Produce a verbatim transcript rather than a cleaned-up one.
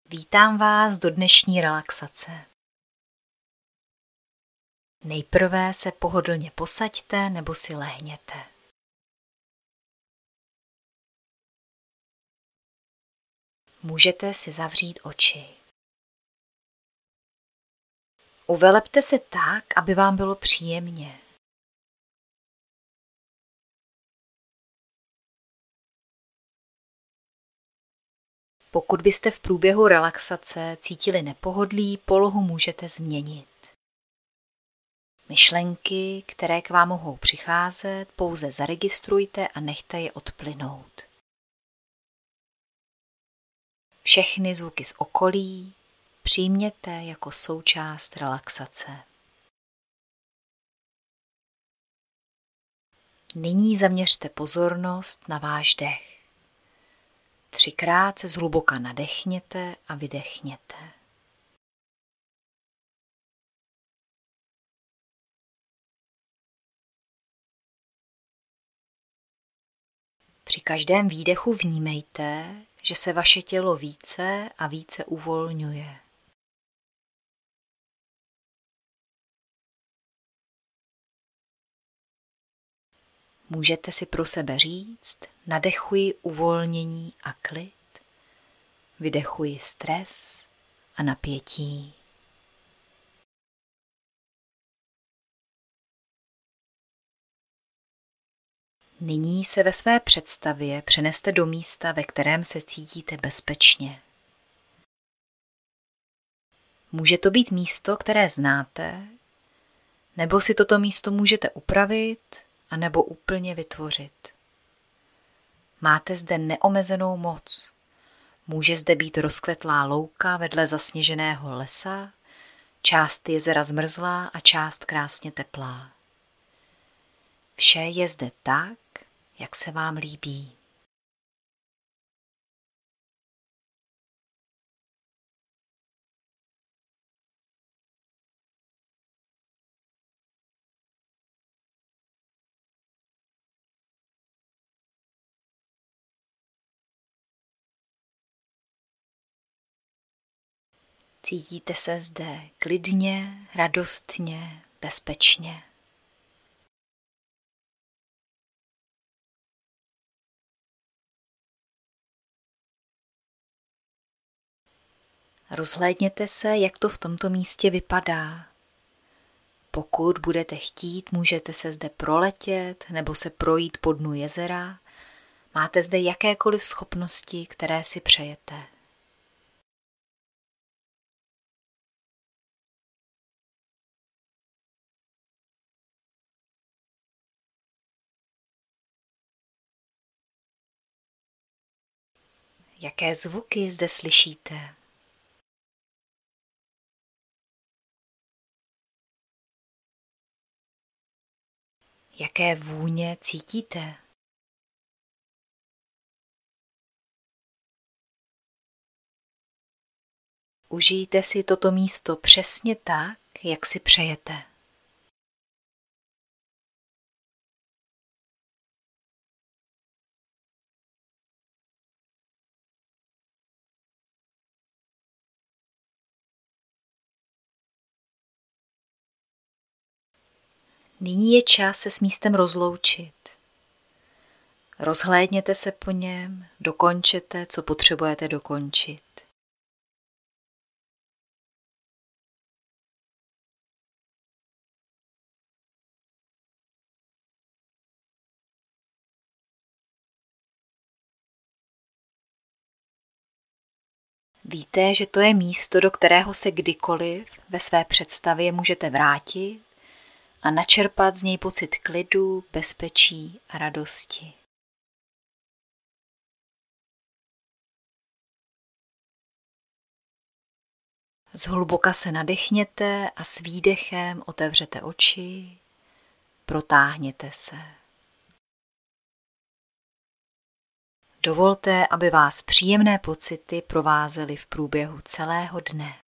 Vítám vás do dnešní relaxace. Nejprve se pohodlně posaďte nebo si lehněte. Můžete si zavřít oči. Uvelepte se tak, aby vám bylo příjemně. Pokud byste v průběhu relaxace cítili nepohodlí, polohu můžete změnit. Myšlenky, které k vám mohou přicházet, pouze zaregistrujte a nechte je odplynout. Všechny zvuky z okolí přijměte jako součást relaxace. Nyní zaměřte pozornost na váš dech. Třikrát se zhluboka nadechněte a vydechněte. Při každém výdechu vnímejte, že se vaše tělo více a více uvolňuje. Můžete si pro sebe říct: nadechuji uvolnění a klid, vydechuji stres a napětí. Nyní se ve své představě přeneste do místa, ve kterém se cítíte bezpečně. Může to být místo, které znáte, nebo si toto místo můžete upravit, anebo úplně vytvořit. Máte zde neomezenou moc. Může zde být rozkvetlá louka vedle zasněženého lesa, část jezera zmrzlá a část krásně teplá. Vše je zde tak, jak se vám líbí. Cítíte se zde klidně, radostně, bezpečně. Rozhlédněte se, jak to v tomto místě vypadá. Pokud budete chtít, můžete se zde proletět nebo se projít po dnu jezera. Máte zde jakékoliv schopnosti, které si přejete. Jaké zvuky zde slyšíte? Jaké vůně cítíte? Užijte si toto místo přesně tak, jak si přejete. Nyní je čas se s místem rozloučit. Rozhlédněte se po něm, dokončete, co potřebujete dokončit. Víte, že to je místo, do kterého se kdykoliv ve své představě můžete vrátit a načerpat z něj pocit klidu, bezpečí a radosti. Zhluboka se nadechněte a s výdechem otevřete oči, protáhněte se. Dovolte, aby vás příjemné pocity provázely v průběhu celého dne.